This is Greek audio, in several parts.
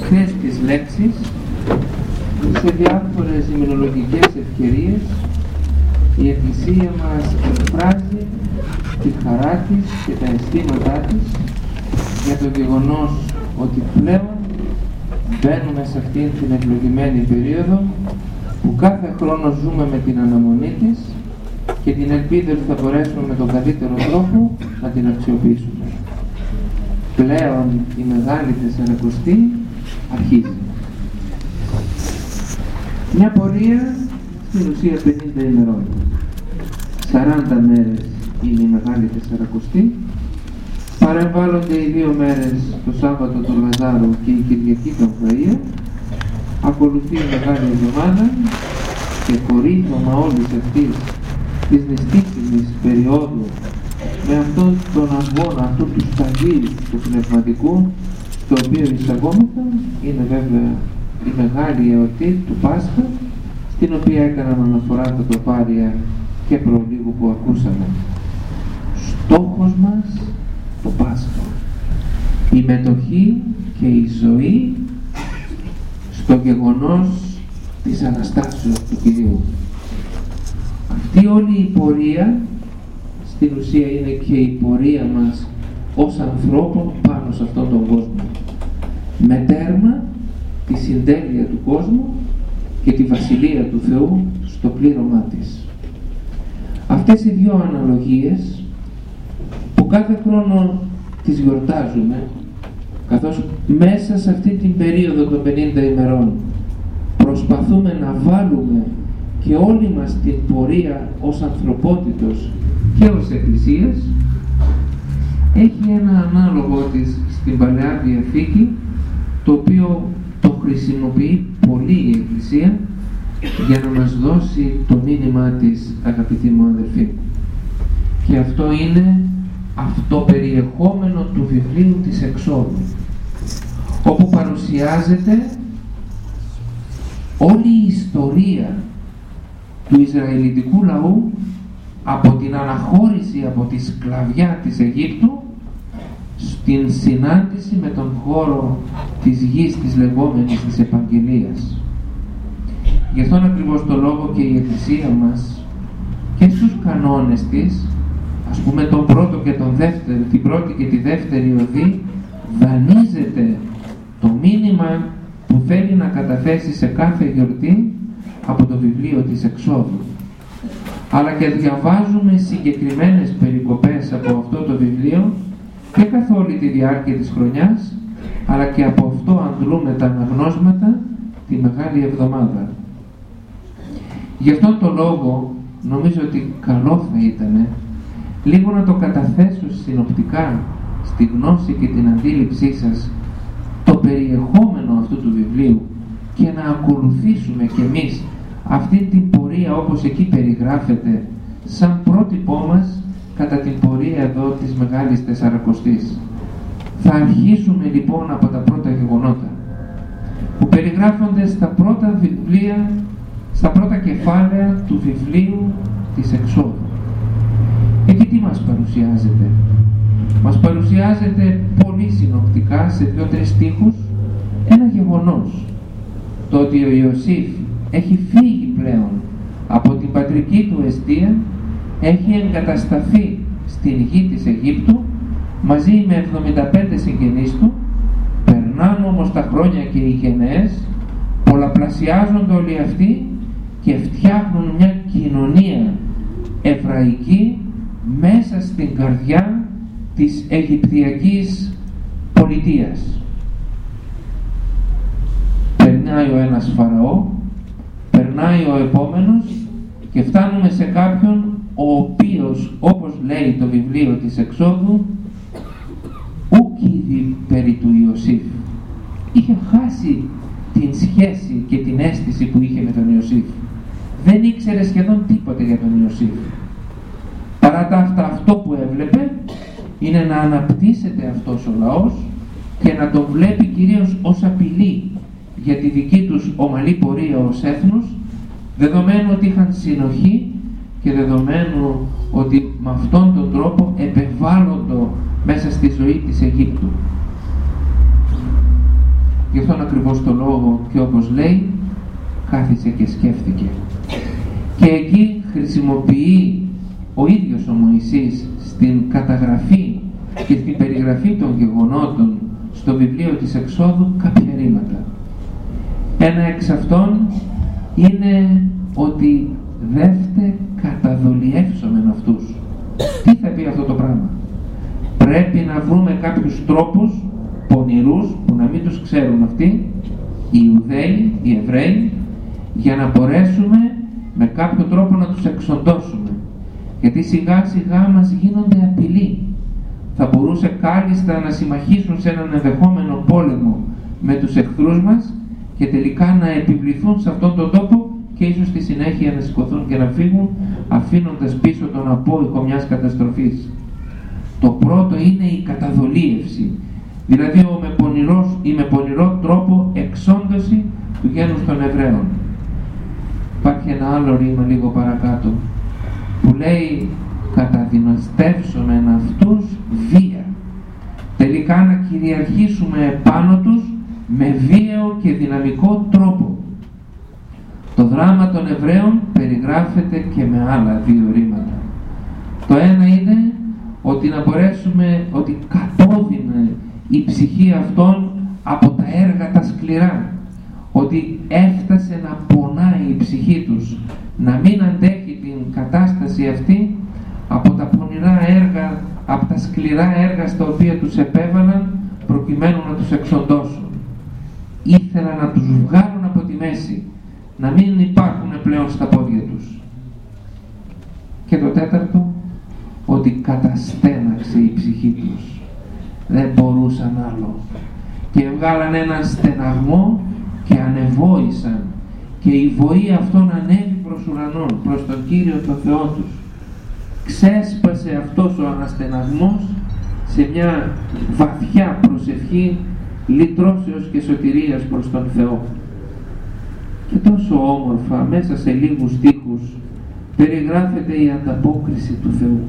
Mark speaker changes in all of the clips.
Speaker 1: αυτές τις λέξεις σε διάφορες ημινολογικές ευκαιρίες η Εκκλησία μας εκφράζει τη χαρά της και τα αισθήματά της για το γεγονός ότι πλέον μπαίνουμε σε αυτήν την ευλογημένη περίοδο που κάθε χρόνο ζούμε με την αναμονή της και την ελπίδα ότι θα μπορέσουμε με τον καλύτερο τρόπο να την αξιοποιήσουμε. Πλέον η Μεγάλη Τεσσαρακοστή αρχίζει. Μια πορεία στην ουσία 50 ημερών. 40 μέρες είναι η Μεγάλη Τεσσαρακοστή. Παρεμβάλλονται οι 2 μέρες, το Σάββατο του Λαζάρου και η Κυριακή των Φραΐων. Ακολουθεί η Μεγάλη Εβδομάδα και κορύφωμα όλης αυτής της νηστίσιμης περίοδου με αυτόν τον αγώνα, αυτού του σταδίου του πνευματικού στο οποίο εισαγόμεθα είναι βέβαια η μεγάλη εορτή του Πάσχα, στην οποία έκαναν αναφορά τα τροπάρια και προλίγου που ακούσαμε. Στόχος μας το Πάσχα, η μετοχή και η ζωή στο γεγονός της Αναστάσεως του Κυρίου. Αυτή όλη η πορεία στην ουσία είναι και η πορεία μας ως ανθρώπων πάνω σε αυτόν τον κόσμο, με τέρμα τη συντέλεια του κόσμου και τη Βασιλεία του Θεού στο πλήρωμά της. Αυτές οι 2 αναλογίες που κάθε χρόνο τις γιορτάζουμε, καθώς μέσα σε αυτή την περίοδο των 50 ημερών προσπαθούμε να βάλουμε και όλη μας την πορεία ως ανθρωπότητος και ως Εκκλησίας, έχει ένα ανάλογο της στην Παλαιά Διαθήκη, το οποίο το χρησιμοποιεί πολύ η Εκκλησία για να μας δώσει το μήνυμά της, αγαπητοί μου αδελφοί. Και αυτό είναι αυτό περιεχόμενο του βιβλίου της Εξόδου, όπου παρουσιάζεται όλη η ιστορία του Ισραηλιτικού λαού από την αναχώρηση από τη σκλαβιά της Αιγύπτου στην συνάντηση με τον χώρο της γης της λεγόμενης της Επαγγελίας. Γι' αυτόν ακριβώς το λόγο και η Εκκλησία μας και στους κανόνες της, ας πούμε τον πρώτο και τον δεύτερο, την πρώτη και τη δεύτερη οδή, δανείζεται το μήνυμα που θέλει να καταθέσει σε κάθε γιορτή από το βιβλίο της Εξόδου. Αλλά και διαβάζουμε συγκεκριμένες περικοπές από αυτό το βιβλίο και καθ' όλη τη διάρκεια της χρονιάς, αλλά και από αυτό αντλούμε τα αναγνώσματα τη Μεγάλη Εβδομάδα. Γι' αυτόν τον λόγο νομίζω ότι καλό θα ήταν λίγο να το καταθέσω συνοπτικά στη γνώση και την αντίληψή σας το περιεχόμενο αυτού του βιβλίου και να ακολουθήσουμε κι εμείς αυτή την πορεία όπως εκεί περιγράφεται σαν πρότυπό μας κατά την πορεία εδώ της Μεγάλης Τεσσαρακοστής. Θα αρχίσουμε λοιπόν από τα πρώτα γεγονότα που περιγράφονται στα πρώτα βιβλία, στα πρώτα κεφάλαια του βιβλίου της Εξόδου. Εκεί τι μας παρουσιάζεται? Μας παρουσιάζεται πολύ συνοπτικά σε 2-3 στίχους ένα γεγονός, το ότι ο Ιωσήφ έχει φύγει πλέον από την πατρική του εστία, έχει εγκατασταθεί στην γη της Αιγύπτου μαζί με 75 συγγενείς του. Περνάνε όμως τα χρόνια και οι γενναίες, πολλαπλασιάζονται όλοι αυτοί και φτιάχνουν μια κοινωνία εβραϊκή μέσα στην καρδιά της Αιγυπτιακής πολιτείας. Περνάει ο ένας Φαραώ, περνάει ο επόμενος και φτάνουμε σε κάποιον ο οποίος, όπως λέει το βιβλίο της Εξόδου, ουκ είδη περί του Ιωσήφ. Είχε χάσει την σχέση και την αίσθηση που είχε με τον Ιωσήφ. Δεν ήξερε σχεδόν τίποτε για τον Ιωσήφ. Παρά τα αυτά, αυτό που έβλεπε είναι να αναπτύσσεται αυτός ο λαός και να τον βλέπει κυρίως ως απειλή για τη δική τους ομαλή πορεία ως έθνος, δεδομένου ότι είχαν συνοχή και δεδομένου ότι με αυτόν τον τρόπο επεβάλλοντο μέσα στη ζωή της Αιγύπτου. Γι' αυτόν ακριβώς το λόγο και όπως λέει, κάθισε και σκέφτηκε. Και εκεί χρησιμοποιεί ο ίδιος ο Μωυσής στην καταγραφή και στην περιγραφή των γεγονότων στο βιβλίο της Εξόδου κάποια ρήματα. Ένα εξ αυτών είναι ότι δεύτε καταδολιεύσομεν αυτούς. Τι θα πει αυτό το πράγμα? Πρέπει να βρούμε κάποιους τρόπους πονηρούς που να μην τους ξέρουν αυτοί, οι Ιουδαίοι, οι Εβραίοι, για να μπορέσουμε με κάποιο τρόπο να τους εξοντώσουμε. Γιατί σιγά σιγά μας γίνονται απειλή. Θα μπορούσε κάλλιστα να συμμαχήσουν σε έναν ενδεχόμενο πόλεμο με τους εχθρούς μας και τελικά να επιβληθούν σε αυτόν τον τόπο και ίσως στη συνέχεια να σηκωθούν και να φύγουν, αφήνοντας πίσω τον απόϊχο μιας καταστροφής. Το πρώτο είναι η καταδολίευση, δηλαδή με πονηρό τρόπο εξόντωση του γένους των Εβραίων. Υπάρχει ένα άλλο ρήμα λίγο παρακάτω που λέει καταδυναστεύσομεν αυτούς βία. Τελικά να κυριαρχήσουμε επάνω τους με βίαιο και δυναμικό τρόπο. Το δράμα των Εβραίων περιγράφεται και με άλλα δύο ρήματα. Το ένα είναι ότι να μπορέσουμε, ότι κατώδυνε η ψυχή αυτών από τα έργα τα σκληρά, ότι έφτασε να πονάει η ψυχή τους, να μην αντέχει την κατάσταση αυτή από τα πονηρά έργα, από τα σκληρά έργα στα οποία τους επέβαλαν προκειμένου να τους εξοντώσουν. Ήθελαν να τους βγάλουν από τη μέση, να μην υπάρχουν πλέον στα πόδια τους. Και το τέταρτο, ότι καταστέναξε η ψυχή τους. Δεν μπορούσαν άλλο. Και βγάλαν έναν στεναγμό και ανεβόησαν. Και η βοή αυτών ανέβη προς ουρανόν, προς τον Κύριο τον Θεό τους. Ξέσπασε αυτός ο αναστεναγμός σε μια βαθιά προσευχή λυτρώσεως και σωτηρίας προς τον Θεό. Και τόσο όμορφα μέσα σε λίγους στίχους περιγράφεται η ανταπόκριση του Θεού.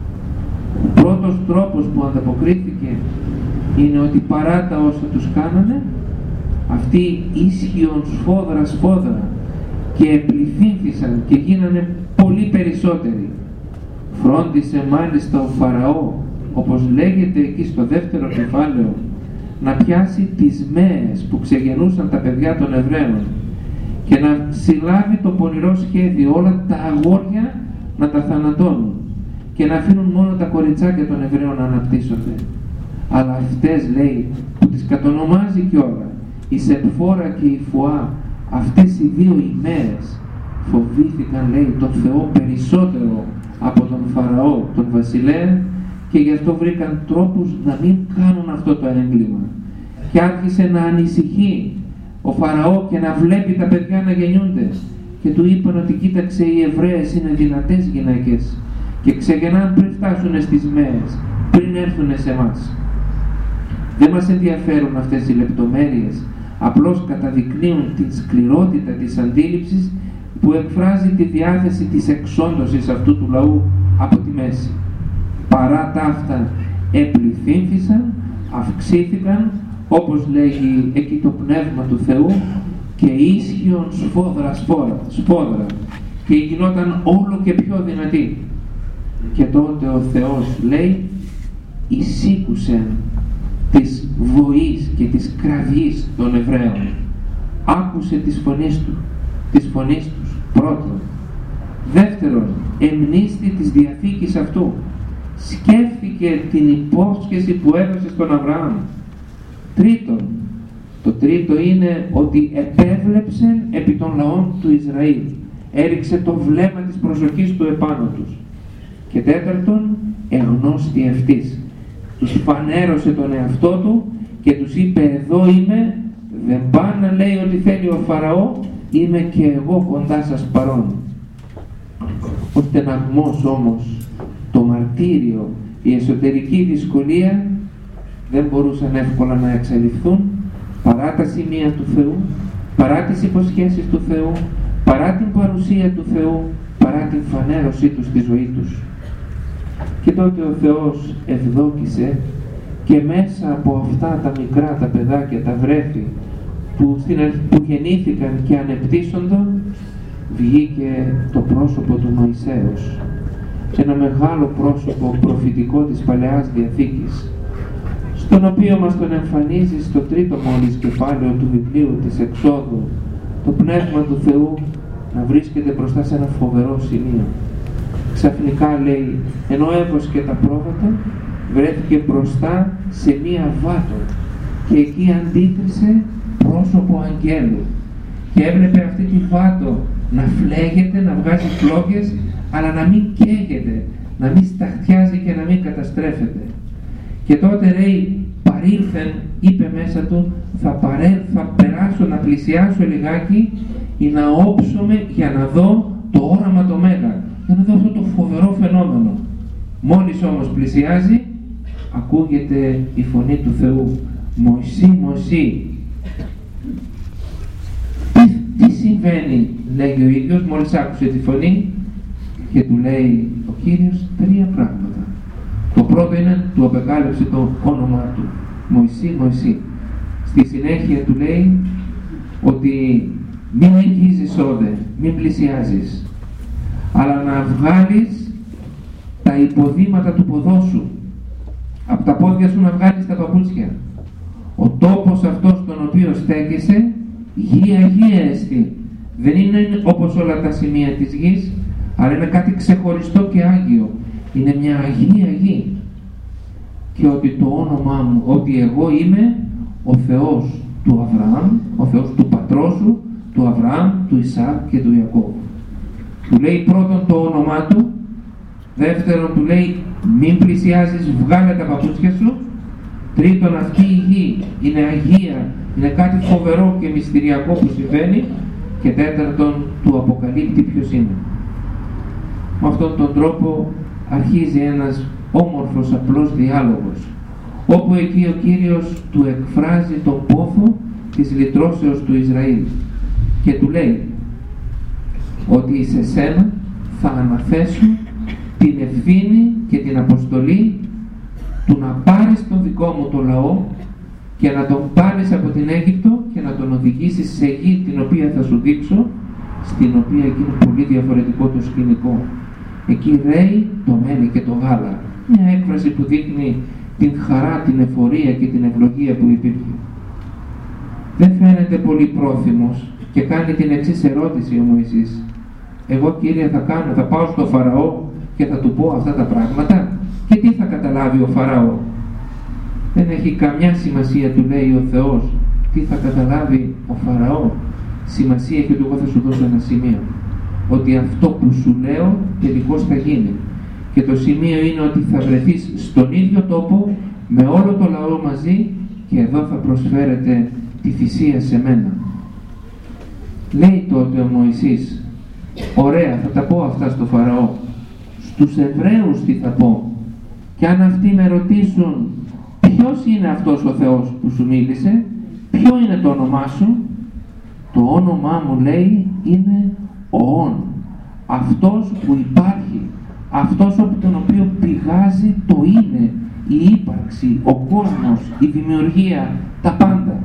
Speaker 1: Ο πρώτος τρόπος που ανταποκρίθηκε είναι ότι παρά τα όσα τους κάνανε, αυτοί ίσχυον σφόδρα και επληθύνθησαν και γίνανε πολύ περισσότεροι. Φρόντισε μάλιστα ο Φαραώ, όπως λέγεται εκεί στο δεύτερο κεφάλαιο, να πιάσει τις μέες που ξεγεννούσαν τα παιδιά των Εβραίων και να συλλάβει το πονηρό σχέδιο όλα τα αγόρια να τα θανατώνουν και να αφήνουν μόνο τα κοριτσάκια των Εβραίων να αναπτύσσονται. Αλλά αυτές, λέει, που τις κατονομάζει κιόλα, η Σεπφόρα και η Φουά, αυτές οι δύο ημέρες φοβήθηκαν, λέει, τον Θεό περισσότερο από τον Φαραώ, τον βασιλέα, και γι' αυτό βρήκαν τρόπους να μην κάνουν αυτό το έγκλημα. Και άρχισε να ανησυχεί ο Φαραώ και να βλέπει τα παιδιά να γεννιούνται. Και του είπαν ότι κοίταξε, οι Εβραίες είναι δυνατές γυναίκες και ξεγεννάν πριν φτάσουν στις μέες, πριν έρθουν σε εμάς. Δεν μας ενδιαφέρουν αυτές οι λεπτομέρειες, απλώς καταδεικνύουν την σκληρότητα της αντίληψης που εκφράζει τη διάθεση της εξόντωσης αυτού του λαού από τη μέση. Παρά τα αυτά επληθύνθησαν, αυξήθηκαν, όπως λέγει εκεί το Πνεύμα του Θεού, και ίσχυον σφόδρα και γινόταν όλο και πιο δυνατή. Και τότε ο Θεός, λέει, εισήκουσεν της βοής και της κραυγής των Εβραίων. Άκουσε τις φωνής τους, πρώτον. Δεύτερον, εμνίστη της Διαθήκης αυτού. Σκέφτηκε την υπόσχεση που έδωσε στον Αβραάμ. Τρίτον, το τρίτο είναι ότι επέβλεψε επί των λαών του Ισραήλ. Έριξε το βλέμμα της προσοχής του επάνω τους. Και τέταρτον, εγνώστη αυτής. Τους φανέρωσε τον εαυτό του και τους είπε, εδώ είμαι, δεν πά να λέει ότι θέλει ο Φαραώ, είμαι και εγώ κοντά σας παρόν. Ο στεναγμός όμως, το μαρτύριο, η εσωτερική δυσκολία δεν μπορούσαν εύκολα να εξαλειφθούν παρά τα σημεία του Θεού, παρά τις υποσχέσεις του Θεού, παρά την παρουσία του Θεού, παρά την φανέρωσή του στη ζωή τους. Και τότε ο Θεός ευδόκησε και μέσα από αυτά τα μικρά τα παιδάκια, τα βρέφη, που γεννήθηκαν και ανεπτύσσονταν, βγήκε το πρόσωπο του Μωυσέως, ένα μεγάλο πρόσωπο προφητικό της Παλαιάς Διαθήκης, στον οποίο μας τον εμφανίζει στο τρίτο μόλις κεφάλαιο του βιβλίου της Εξόδου το Πνεύμα του Θεού να βρίσκεται μπροστά σε ένα φοβερό σημείο. Ξαφνικά, λέει, ενώ έβοσκε τα πρόβατα, βρέθηκε μπροστά σε μία βάτο και εκεί αντίκρισε πρόσωπο αγγέλου και έβλεπε αυτή τη βάτο να φλέγεται, να βγάζει φλόγες, αλλά να μην καίγεται, να μην σταχτιάζει και να μην καταστρέφεται. Και τότε, λέει, παρήλθεν, είπε μέσα του, θα περάσω να πλησιάσω λιγάκι ή να όψομαι για να δω το όραμα το μέγα, για να δω αυτό το φοβερό φαινόμενο. Μόλις όμως πλησιάζει, ακούγεται η φωνή του Θεού, Μωυσή, Μωυσή. Τι συμβαίνει, λέγει ο ίδιος, μόλις άκουσε τη φωνή, και του λέει ο Κύριος τρία πράγματα. Το πρώτο είναι, του απεκάλυψε το όνομά του, Μωυσή, Μωυσή. Στη συνέχεια του λέει ότι μην αγγίζεις όδε, μην πλησιάζεις, αλλά να βγάλεις τα υποδήματα του ποδόσου, από τα πόδια σου να βγάλεις τα παπούτσια. Ο τόπος αυτός στον οποίο στέκεσαι, γη αγία εστί. Δεν είναι όπως όλα τα σημεία της γης, αλλά είναι κάτι ξεχωριστό και άγιο. Είναι μια αγία γη. Και ότι το όνομά μου, ότι εγώ είμαι ο Θεός του Αβραάμ, ο Θεός του πατρός σου, του Αβραάμ, του Ισαάκ και του Ιακώβ. Του λέει πρώτον το όνομά του, δεύτερον του λέει μην πλησιάζεις, βγάλε τα παπούτσια σου, τρίτον αυτή η γη είναι αγία, είναι κάτι φοβερό και μυστηριακό που συμβαίνει, και τέταρτον του αποκαλύπτει ποιος είναι. Με αυτόν τον τρόπο αρχίζει ένας όμορφος απλός διάλογος, όπου εκεί ο Κύριος του εκφράζει τον πόθο της λυτρώσεως του Ισραήλ και του λέει ότι σε σένα θα αναθέσω την ευθύνη και την αποστολή του να πάρεις τον δικό μου το λαό και να τον πάρεις από την Αίγυπτο και να τον οδηγήσεις σε γη την οποία θα σου δείξω, στην οποία εκεί είναι πολύ διαφορετικό το σκηνικό. Εκεί ρέει το μέλι και το γάλα, μια έκφραση που δείχνει την χαρά, την εφορία και την ευλογία που υπήρχε. Δεν φαίνεται πολύ πρόθυμος και κάνει την εξής ερώτηση ο Μωυσής. Εγώ, Κύριε, θα πάω στο Φαραώ και θα του πω αυτά τα πράγματα, και τι θα καταλάβει ο Φαραώ? Δεν έχει καμιά σημασία, του λέει ο Θεός, τι θα καταλάβει ο Φαραώ. Σημασία έχει ότι εγώ θα σου δώσω ένα σημείο, ότι αυτό που σου λέω τελικώς θα γίνει, και το σημείο είναι ότι θα βρεθείς στον ίδιο τόπο με όλο το λαό μαζί, και εδώ θα προσφέρετε τη θυσία σε μένα. Λέει τότε ο Μωυσής, ωραία, θα τα πω αυτά στο Φαραώ, στους Εβραίους τι θα πω, και αν αυτοί με ρωτήσουν ποιος είναι αυτός ο Θεός που σου μίλησε, ποιο είναι το όνομά σου, το όνομά μου, λέει, είναι Οόν, αυτός που υπάρχει, αυτός από τον οποίο πηγάζει το είναι, η ύπαρξη, ο κόσμος, η δημιουργία, τα πάντα.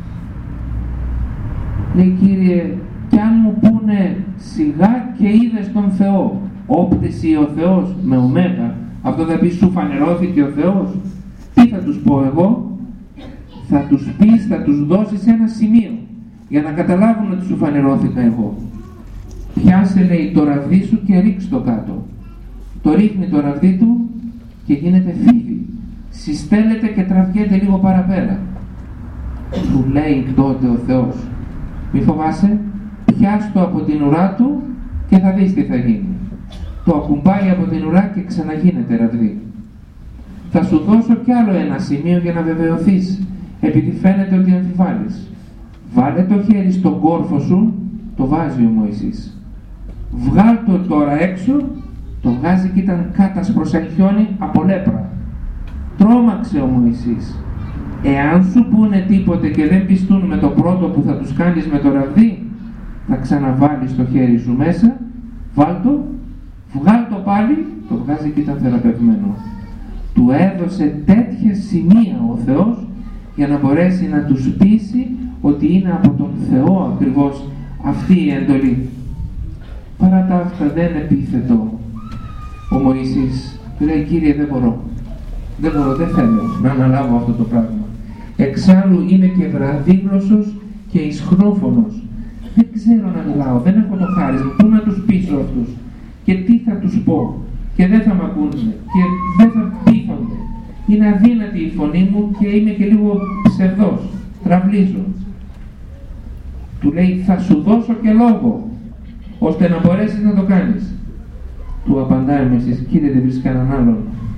Speaker 1: Λέει, Κύριε, κι αν μου πούνε σιγά και είδες τον Θεό, όπτεση ο Θεός με ωμέγα, αυτό θα πει σου φανερώθηκε ο Θεός, τι θα τους πω εγώ? Θα τους πεις, θα τους δώσεις ένα σημείο για να καταλάβουν ότι σου φανερώθηκα εγώ. Πιάσε, λέει, το ραβδί σου και ρίξ' το κάτω. Το ρίχνει το ραβδί του και γίνεται φίδι, συστέλλεται και τραβιέται λίγο παραπέρα. Του λέει τότε ο Θεός, μη φοβάσαι, πιάσ' το από την ουρά του και θα δεις τι θα γίνει. Το ακουμπάει από την ουρά και ξαναγίνεται ραβδί. Θα σου δώσω κι άλλο ένα σημείο για να βεβαιωθείς, επειδή φαίνεται ότι αμφιβάλλεις. Βάλε το χέρι στον κόρφο σου, το βάζει ο Μωυσής. Βγάλ' το τώρα έξω, το βγάζει και ήταν κάτασπρο σαν χιόνι από λέπρα. Τρόμαξε ο Μωυσής. Εάν σου πούνε τίποτε και δεν πιστούν με το πρώτο που θα τους κάνεις με το ραβδί, θα ξαναβάλεις το χέρι σου μέσα, βάλ' το, βγάλ' το πάλι, το βγάζει και ήταν θεραπευμένο. Του έδωσε τέτοια σημεία ο Θεός για να μπορέσει να τους πείσει ότι είναι από τον Θεό ακριβώς αυτή η εντολή. Παρά τα αυτά δεν επίθετο ο Μωυσής. Του λέει, Κύριε, δεν μπορώ, δεν θέλω να αναλάβω αυτό το πράγμα. Εξάλλου είμαι και βραδύγλωσσος και ισχνόφωνος. Δεν ξέρω να μιλάω, δεν έχω το χάρισμα. Πού να τους πείσω αυτούς και τι θα τους πω, και δεν θα μ' ακούνε και δεν θα πείθονται. Είναι αδύνατη η φωνή μου και είμαι και λίγο ψευδός, τραυλίζω. Του λέει, θα σου δώσω και λόγο ώστε να μπορέσεις να το κάνεις. Του απαντάει ο Μωυσής, Κύριε, δεν βρεις κανέναν άλλον.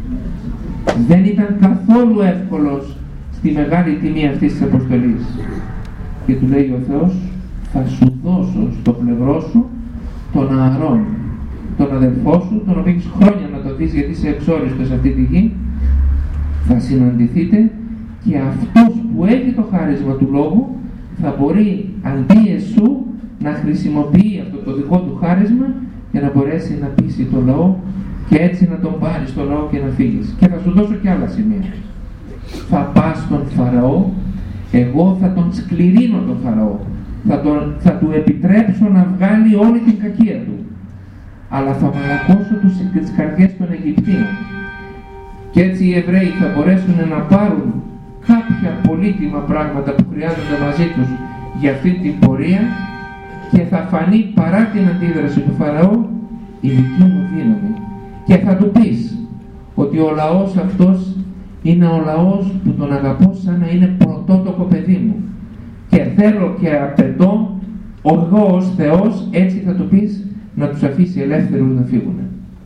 Speaker 1: Δεν ήταν καθόλου εύκολος στη μεγάλη τιμή αυτής της αποστολής. Και του λέει ο Θεός, θα σου δώσω στο πλευρό σου τον Ααρών, τον αδελφό σου, τον οποίο έχεις χρόνια να το δεις γιατί είσαι εξόριστος σε αυτή τη γη. Θα συναντηθείτε και αυτός που έχει το χάρισμα του λόγου θα μπορεί αντί εσού να χρησιμοποιεί αυτό το δικό του χάρισμα για να μπορέσει να πείσει το λαό και έτσι να τον πάρει στο λαό και να φύγεις. Και θα σου δώσω και άλλα σημεία. Θα πας στον Φαραώ, εγώ θα τον σκληρύνω τον Φαραώ, θα του επιτρέψω να βγάλει όλη την κακία του, αλλά θα μαλακώσω τις καρδιές των Αιγυπτίων. Και έτσι οι Εβραίοι θα μπορέσουν να πάρουν κάποια πολύτιμα πράγματα που χρειάζονται μαζί τους για αυτή την πορεία και θα φανεί παρά την αντίδραση του Φαραώ η δική μου δύναμη. Και θα του πεις ότι ο λαός αυτός είναι ο λαός που τον αγαπώ σαν να είναι πρωτότοκο παιδί μου και θέλω και απαιτώ εγώ ως Θεός, έτσι θα του πεις, να τους αφήσει ελεύθερους να φύγουν.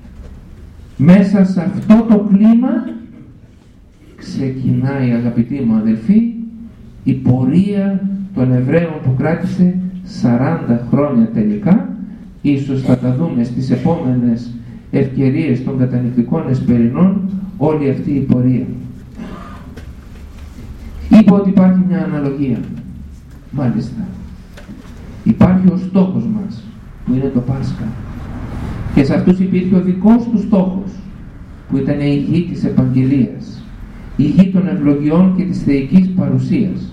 Speaker 1: Μέσα σε αυτό το κλίμα ξεκινάει, αγαπητοί μου αδελφοί, η πορεία των Εβραίων που κράτησε 40 χρόνια τελικά. Ίσως θα τα δούμε στις επόμενες ευκαιρίες των κατανυκτικών εσπερινών όλη αυτή η πορεία. Είπα ότι υπάρχει μια αναλογία. Μάλιστα. Υπάρχει ο στόχος μας που είναι το Πάσχα. Και σε αυτούς υπήρχε ο δικός του στόχος που ήταν η γη της επαγγελίας, η γη των ευλογιών και της θεϊκής παρουσίας.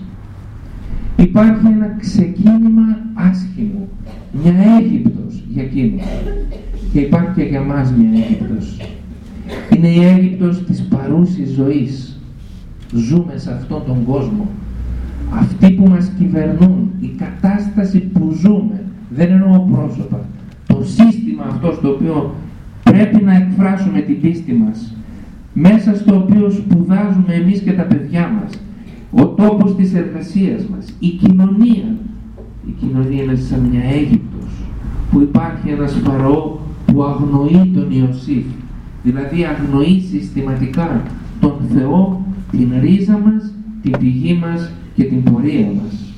Speaker 1: Υπάρχει ένα ξεκίνημα άσχημο, μια Αίγυπτος για εκείνους και υπάρχει και για μας μια Αίγυπτος. Είναι η Αίγυπτος της παρούσης ζωής. Ζούμε σε αυτόν τον κόσμο. Αυτοί που μας κυβερνούν, η κατάσταση που ζούμε, δεν εννοώ πρόσωπα, το σύστημα αυτό στο οποίο πρέπει να εκφράσουμε την πίστη μας, μέσα στο οποίο σπουδάζουμε εμείς και τα παιδιά μας, ο τόπος της εργασίας μας, η κοινωνία είναι σαν μια Αίγυπτος που υπάρχει ένας Φαραώ που αγνοεί τον Ιωσήφ, δηλαδή αγνοεί συστηματικά τον Θεό, την ρίζα μας, την πηγή μας και την πορεία μας.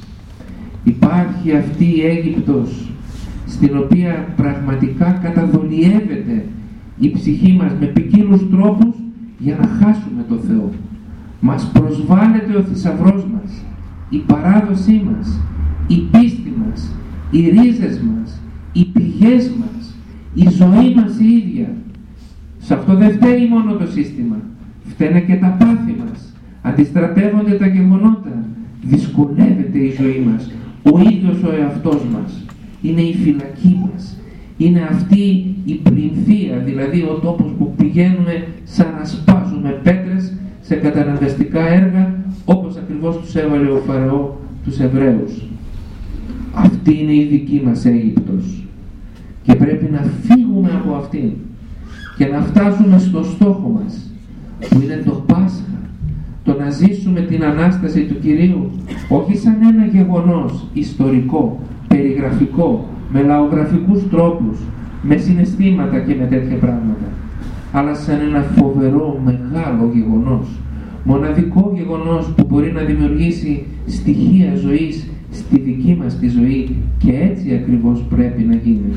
Speaker 1: Υπάρχει αυτή η Αίγυπτος στην οποία πραγματικά καταδολιεύεται η ψυχή μας με ποικίλους τρόπους για να χάσουμε το Θεό. Μας προσβάλλεται ο θησαυρός μας, η παράδοσή μας, η πίστη μας, οι ρίζες μας, οι πηγές μας, η ζωή μας η ίδια. Σε αυτό δεν φταίει μόνο το σύστημα, φταίνε και τα πάθη μας, αντιστρατεύονται τα γεγονότα, δυσκολεύεται η ζωή μας, ο ίδιος ο εαυτός μας, είναι η φυλακή μας, είναι αυτή η πληνθεία, δηλαδή ο τόπος που πηγαίνουμε σαν να σπάζουμε πέτρες σε καταναγκαστικά έργα, όπως ακριβώς τους έβαλε ο Φαραώ τους Εβραίους. Αυτή είναι η δική μας Αίγυπτος και πρέπει να φύγουμε από αυτήν και να φτάσουμε στο στόχο μας που είναι το Πάσχα, το να ζήσουμε την Ανάσταση του Κυρίου όχι σαν ένα γεγονός ιστορικό, περιγραφικό, με λαογραφικούς τρόπους, με συναισθήματα και με τέτοια πράγματα, αλλά σαν ένα φοβερό μεγάλο γεγονός, μοναδικό γεγονός που μπορεί να δημιουργήσει στοιχεία ζωής στη δική μας τη ζωή και έτσι ακριβώς πρέπει να γίνει.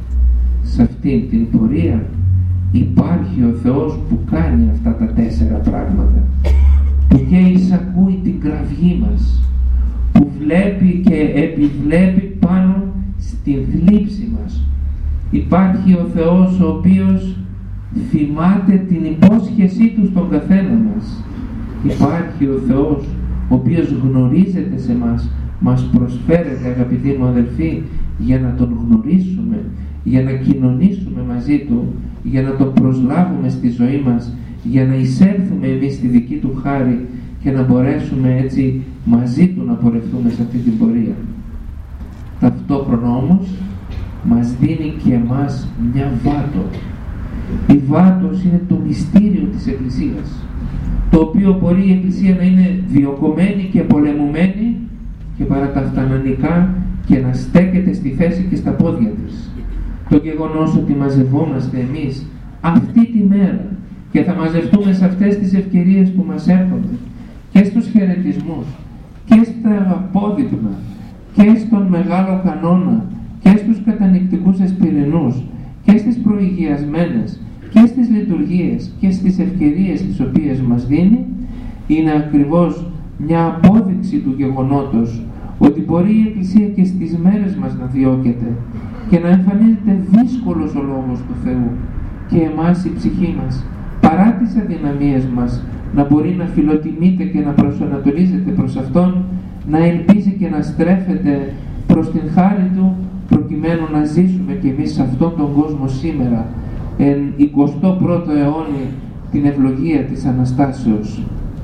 Speaker 1: Σε αυτήν την πορεία υπάρχει ο Θεός που κάνει αυτά τα 4 πράγματα, που και εισακούει την κραυγή μας, που βλέπει και επιβλέπει πάνω στην θλίψη μας. Υπάρχει ο Θεός ο οποίος θυμάται την υπόσχεσή του στον καθένα μας. Υπάρχει ο Θεός ο οποίος γνωρίζεται σε μας μας προσφέρεται, αγαπητοί μου αδελφοί, για να τον γνωρίσουμε, για να κοινωνήσουμε μαζί του, για να τον προσλάβουμε στη ζωή μας, για να εισέλθουμε εμείς στη δική του χάρη και να μπορέσουμε έτσι μαζί του να πορευτούμε σε αυτή την πορεία. Ταυτόχρονα όμως μας δίνει και εμάς μια βάτο. Η βάτος είναι το μυστήριο της Εκκλησίας, το οποίο μπορεί η Εκκλησία να είναι διωκωμένη και πολεμουμένη και παρά τα φτανανικά και να στέκεται στη θέση και στα πόδια της. Το γεγονός ότι μαζευόμαστε εμείς αυτή τη μέρα και θα μαζευτούμε σε αυτές τις ευκαιρίες που μας έρχονται και στους χαιρετισμούς και στα απόδειπνα και στον Μεγάλο Κανόνα και στους κατανυκτικούς εσπυρινούς και στις προηγιασμένες και στις λειτουργίες και στις ευκαιρίες τις οποίες μας δίνει, είναι ακριβώς μια απόδειξη του γεγονότος ότι μπορεί η Εκκλησία και στις μέρες μας να διώκεται και να εμφανίζεται δύσκολος ο Λόγος του Θεού και εμάς η ψυχή μας, παρά τις αδυναμίες μας, να μπορεί να φιλοτιμείται και να προσανατολίζεται προς Αυτόν, να ελπίζει και να στρέφεται προς την χάρη Του, προκειμένου να ζήσουμε κι εμείς σε αυτόν τον κόσμο σήμερα, εν 21ο αιώνη, την ευλογία της Αναστάσεως.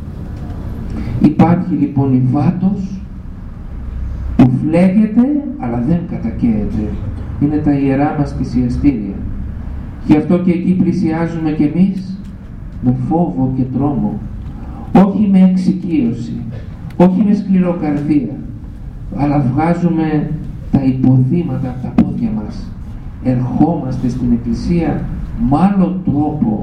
Speaker 1: Υπάρχει λοιπόν η βάτος που φλέγεται αλλά δεν κατακαίεται. Είναι τα ιερά μας θυσιαστήρια. Γι' αυτό και εκεί πλησιάζουμε κι εμείς με φόβο και τρόμο, όχι με εξοικείωση, όχι με σκληροκαρδία, αλλά βγάζουμε τα υποδήματα από τα πόδια μας. Ερχόμαστε στην Εκκλησία με άλλον τρόπο,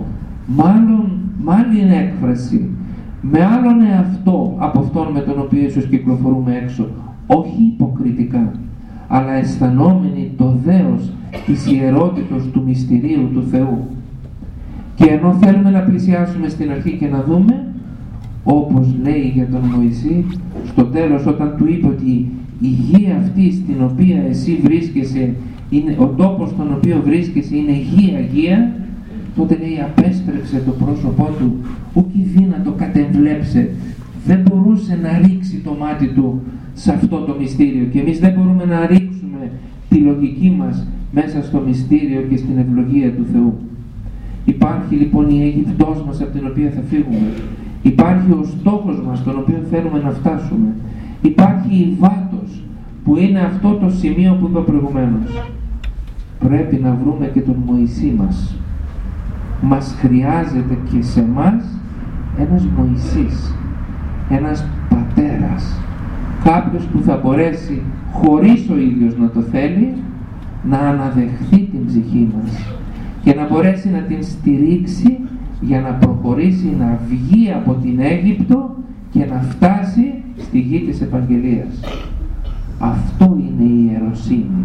Speaker 1: με άλλη έκφραση, με άλλον εαυτό από αυτόν με τον οποίο ίσως κυκλοφορούμε έξω, όχι υποκριτικά, αλλά αισθανόμενοι το δέος της ιερότητος του μυστηρίου του Θεού. Και ενώ θέλουμε να πλησιάσουμε στην αρχή και να δούμε, όπως λέει για τον Μωυσή στο τέλος, όταν του είπε ότι η γη αυτή στην οποία εσύ βρίσκεσαι, ο τόπος στον οποίο βρίσκεσαι είναι γη αγία, τότε λέει απέστρεψε το πρόσωπό του, ούκη δύνατο κατεβλέψε. Δεν μπορούσε να ρίξει το μάτι του σε αυτό το μυστήριο, και εμείς δεν μπορούμε να ρίξουμε τη λογική μας μέσα στο μυστήριο και στην ευλογία του Θεού. Υπάρχει λοιπόν η Αίγυπτός μας από την οποία θα φύγουμε. Υπάρχει ο στόχος μας τον οποίο θέλουμε να φτάσουμε. Υπάρχει η βάτος που είναι αυτό το σημείο που είπα προηγουμένως. Πρέπει να βρούμε και τον Μωυσή μας. Μας χρειάζεται και σε μας ένας Μωυσής, ένας πατέρας, κάποιος που θα μπορέσει χωρίς ο ίδιος να το θέλει να αναδεχθεί την ψυχή μας και να μπορέσει να την στηρίξει για να προχωρήσει, να βγει από την Αίγυπτο και να φτάσει στη γη της Ευαγγελίας. Αυτό είναι η ιεροσύνη.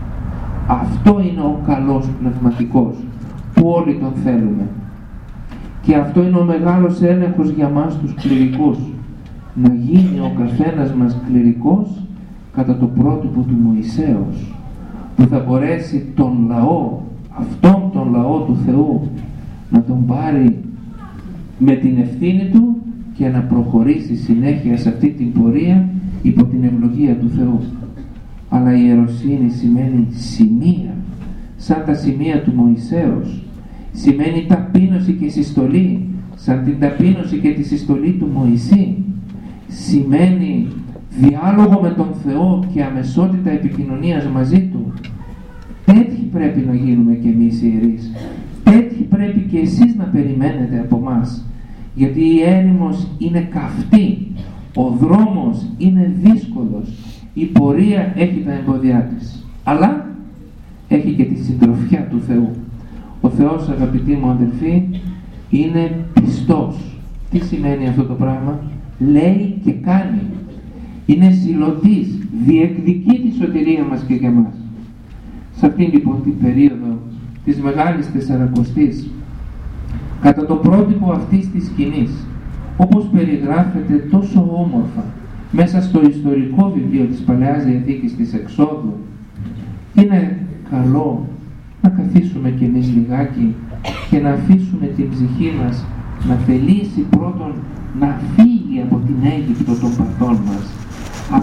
Speaker 1: Αυτό είναι ο καλός πνευματικός που όλοι τον θέλουμε. Και αυτό είναι ο μεγάλος έλεγχος για μας τους κληρικούς. Να γίνει ο καθένας μας κληρικός κατά το πρότυπο του Μωυσέως, που θα μπορέσει τον λαό, αυτόν τον λαό του Θεού, να τον πάρει με την ευθύνη του και να προχωρήσει συνέχεια σε αυτή την πορεία υπό την ευλογία του Θεού. Αλλά η ιεροσύνη σημαίνει σημεία, σαν τα σημεία του Μωυσέως. Σημαίνει ταπείνωση και συστολή, σαν την ταπείνωση και τη συστολή του Μωυσή. Σημαίνει διάλογο με τον Θεό και αμεσότητα επικοινωνίας μαζί Του. Τέτοιοι πρέπει να γίνουμε κι εμείς ιερείς. Τέτοιοι πρέπει και εσείς να περιμένετε από μας. Γιατί η έρημος είναι καυτή, ο δρόμος είναι δύσκολος, η πορεία έχει τα εμπόδια της, αλλά έχει και τη συντροφιά του Θεού. Ο Θεός, αγαπητοί μου αδελφοί, είναι πιστός. Τι σημαίνει αυτό το πράγμα? Λέει και κάνει. Είναι ζηλωτής, διεκδικεί τη σωτηρία μας και για μας. Σε αυτήν λοιπόν την περίοδο της Μεγάλης Τεσσαρακοστής, κατά το πρότυπο αυτής της σκηνής, όπως περιγράφεται τόσο όμορφα μέσα στο ιστορικό βιβλίο της Παλαιάς Διαθήκης της Εξόδου, είναι καλό να καθίσουμε κι εμείς λιγάκι και να αφήσουμε την ψυχή μας να θελήσει πρώτον να φύγει από την Αίγυπτο των παθών μας, από τη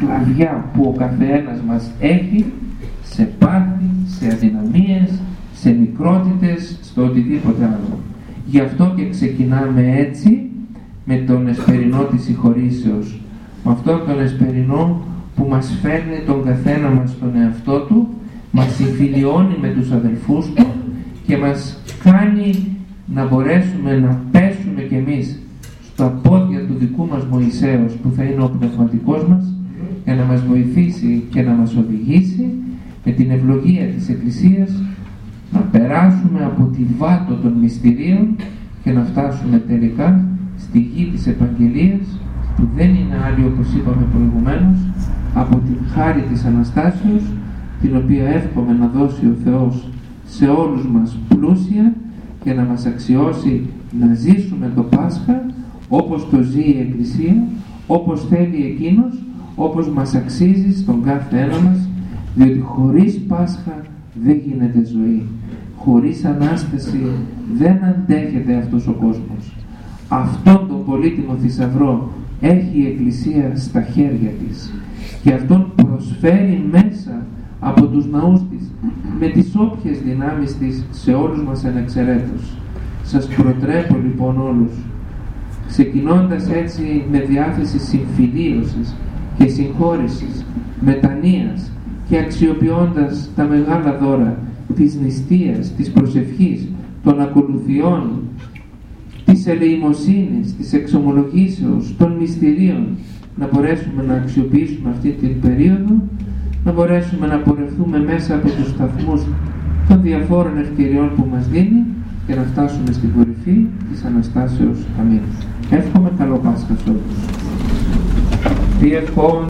Speaker 1: σκλαβιά που ο καθένας μας έχει, σε πάθη, σε αδυναμίες, σε μικρότητες, στο οτιδήποτε άλλο. Γι' αυτό και ξεκινάμε έτσι με τον εσπερινό της συγχωρήσεως, με αυτόν τον εσπερινό που μας φέρνει τον καθένα μας στον εαυτό του, μας συμφιλιώνει με τους αδελφούς του και μας κάνει να μπορέσουμε να πέσουμε κι εμείς στα πόδια του δικού μας Μωυσέως, που θα είναι ο πνευματικός μας, για να μας βοηθήσει και να μας οδηγήσει με την ευλογία της Εκκλησίας να περάσουμε από τη βάτο των μυστηρίων και να φτάσουμε τελικά στη γη της Επαγγελίας, που δεν είναι άλλη, όπως είπαμε προηγουμένως, από την χάρη της Αναστάσεως, την οποία εύχομαι να δώσει ο Θεός σε όλους μας πλούσια και να μας αξιώσει να ζήσουμε το Πάσχα όπως το ζει η Εκκλησία, όπως θέλει Εκείνος, όπως μας αξίζει στον κάθε ένα μας, διότι χωρίς Πάσχα δεν γίνεται ζωή. Χωρίς Ανάσταση δεν αντέχεται αυτός ο κόσμος. Αυτόν τον πολύτιμο θησαυρό έχει η Εκκλησία στα χέρια της και αυτόν προσφέρει μέσα από τους ναούς της με τις όποιες δυνάμεις της σε όλους μας ανεξαιρέτως. Σας προτρέπω λοιπόν όλους, ξεκινώντας έτσι με διάθεση συμφιλίωσης και συγχώρησης, μετανοίας και αξιοποιώντας τα μεγάλα δώρα της νηστείας, της προσευχής, των ακολουθιών, της ελεημοσύνης, της εξομολογήσεως, των μυστηρίων, να μπορέσουμε να αξιοποιήσουμε αυτή την περίοδο, να μπορέσουμε να πορευτούμε μέσα από τους σταθμούς των διαφόρων ευκαιριών που μας δίνει και να φτάσουμε στην κορυφή της Αναστάσεως. Αμήν. Εύχομαι καλό Πάσχα σε όλους.